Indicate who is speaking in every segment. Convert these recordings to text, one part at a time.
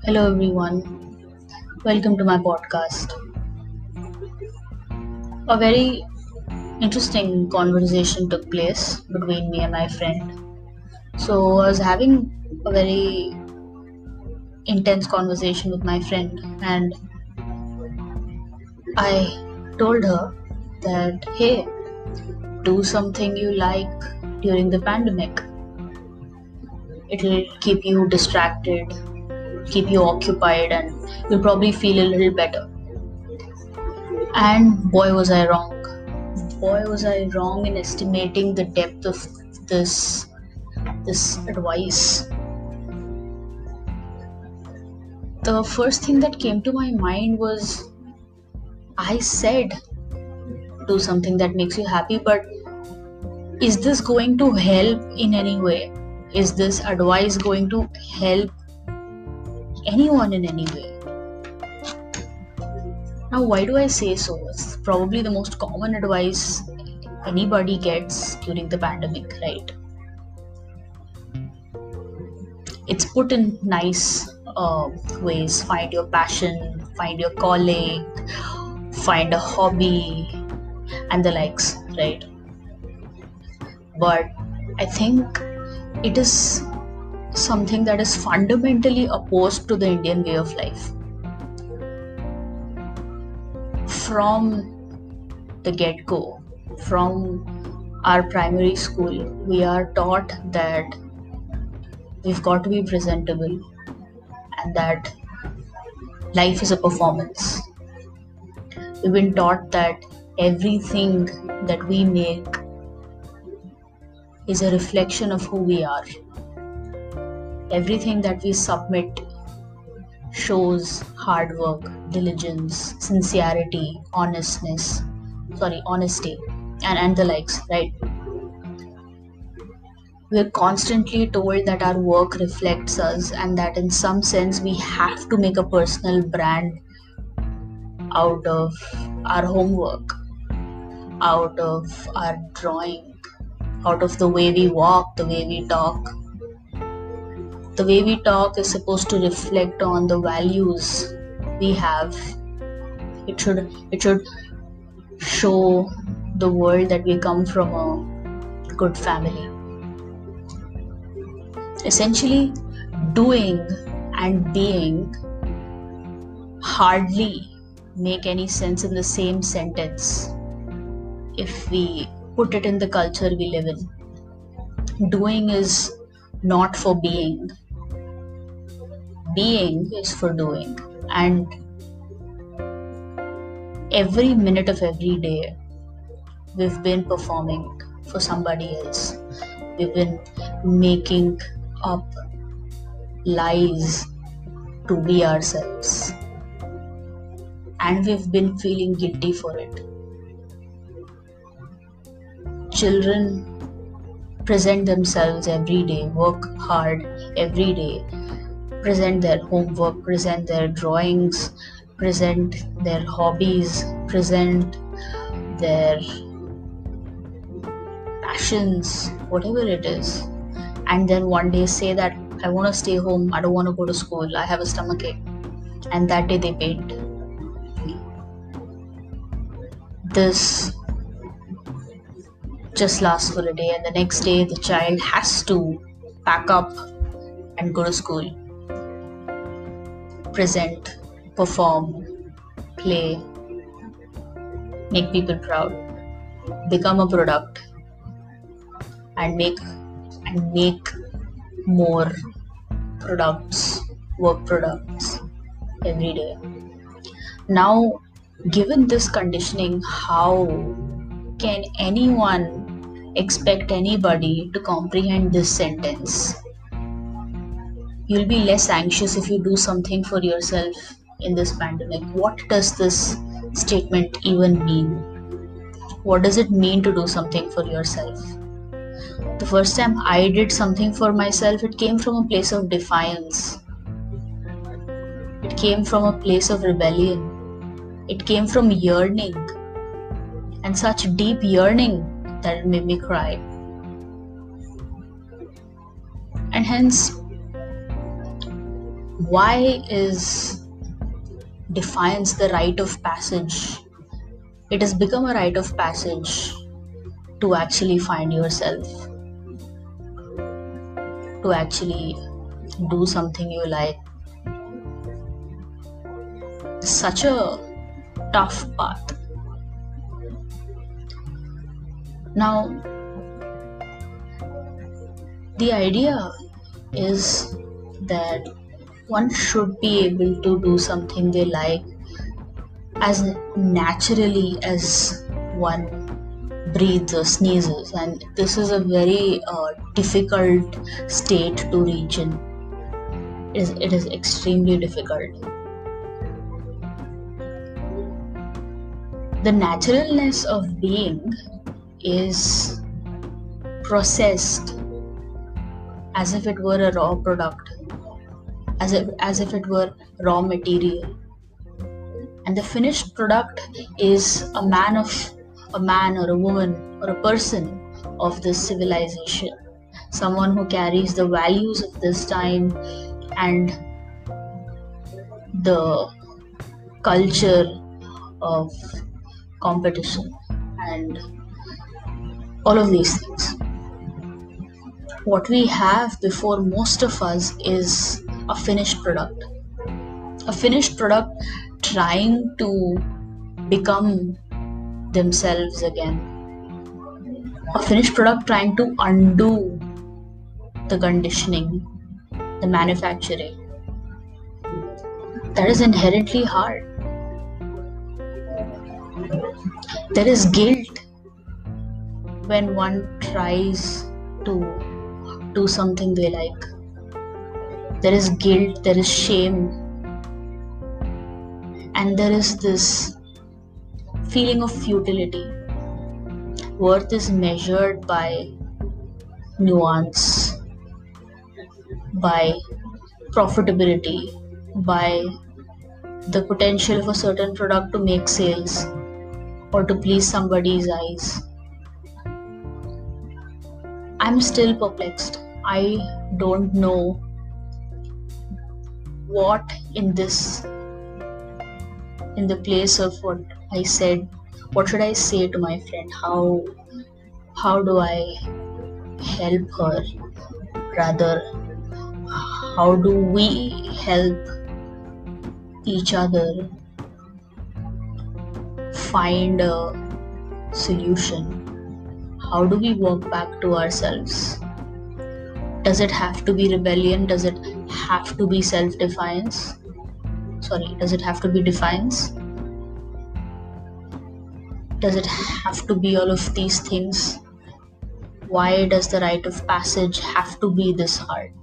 Speaker 1: Hello everyone, welcome to my podcast. A very interesting conversation took place between me and my friend. So, I was having a very intense conversation with my friend, and I told her that hey, do something you like during the pandemic. It'll keep you distracted, keep you occupied, and you'll probably feel a little better. And boy, was I wrong. Boy, was I wrong in estimating the depth of this this advice. The first thing that came to my mind was I said do something that makes you happy, but is this going to help in any way? Is this advice going to help anyone in any way? Now, why do I say so? It's probably the most common advice anybody gets during the pandemic, right? It's put in nice ways. Find your passion, find your calling, find a hobby, and the likes, right? But I think it is something that is fundamentally opposed to the Indian way of life. From the get go, from our primary school, we are taught that we've got to be presentable and that life is a performance. We've been taught that everything that we make is a reflection of who we are. Everything that we submit shows hard work, diligence, sincerity, honesty, and the likes, right? We're constantly told that our work reflects us and that in some sense we have to make a personal brand out of our homework, out of our drawing, out of the way we walk, the way we talk. The way we talk is supposed to reflect on the values we have. It should show the world that we come from a good family. Essentially, doing and being hardly make any sense in the same sentence if we put it in the culture we live in. Doing is not for being. Being is for doing. And every minute of every day, we've been performing for somebody else. We've been making up lies to be ourselves. And we've been feeling guilty for it. Children present themselves every day, work hard every day, present their homework, present their drawings, present their hobbies, present their passions, whatever it is, and then one day say that I want to stay home, I don't want to go to school, I have a stomachache, and that day they paint. This just lasts for a day, and the next day the child has to pack up and go to school, present, perform, play, make people proud, become a product, and make more products, work products every day. Now, given this conditioning, how can anyone expect anybody to comprehend this sentence? You'll be less anxious if you do something for yourself in this pandemic. What does this statement even mean? What does it mean to do something for yourself? The first time I did something for myself, it came from a place of defiance. It came from a place of rebellion. It came from yearning, and such deep yearning that it made me cry. And hence, Why is defiance the rite of passage? It has become a rite of passage to actually find yourself, to actually do something you like. Such a tough path. Now, the idea is that one should be able to do something they like as naturally as one breathes or sneezes, and this is a very difficult state to reach in. It is extremely difficult. The naturalness of being is processed as if it were a raw product, as if it were raw material, and the finished product is a man or a woman or a person of this civilization, someone who carries the values of this time and the culture of competition and all of these things. What we have before most of us is a finished product. A finished product trying to become themselves again. A finished product trying to undo the conditioning, the manufacturing. That is inherently hard. There is guilt when one tries to do something they like. There is guilt, there is shame, and there is this feeling of futility. Worth is measured by nuance, by profitability, by the potential of a certain product to make sales or to please somebody's eyes. I'm still perplexed. I don't know what in the place of what I said, what should I say to my friend? How do I help her? Rather, how do we help each other find a solution? How do we walk back to ourselves? Does it have to be rebellion? Does it have to be self-defiance? Does it have to be defiance? Does it have to be all of these things? Why does the rite of passage have to be this hard?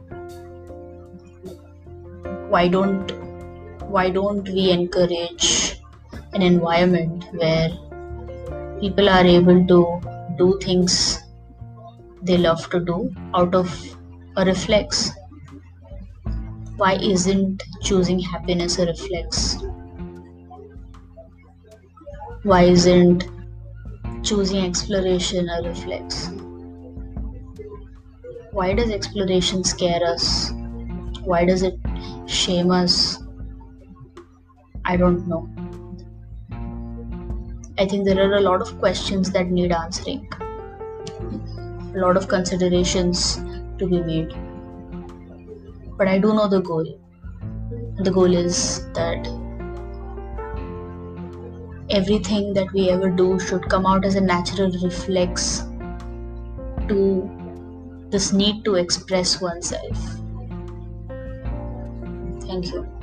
Speaker 1: Why don't we encourage an environment where people are able to do things they love to do out of a reflex? Why isn't choosing happiness a reflex? Why isn't choosing exploration a reflex? Why does exploration scare us? Why does it shame us? I don't know. I think there are a lot of questions that need answering, a lot of considerations to be made. But I do know the goal. The goal is that everything that we ever do should come out as a natural reflex to this need to express oneself. Thank you.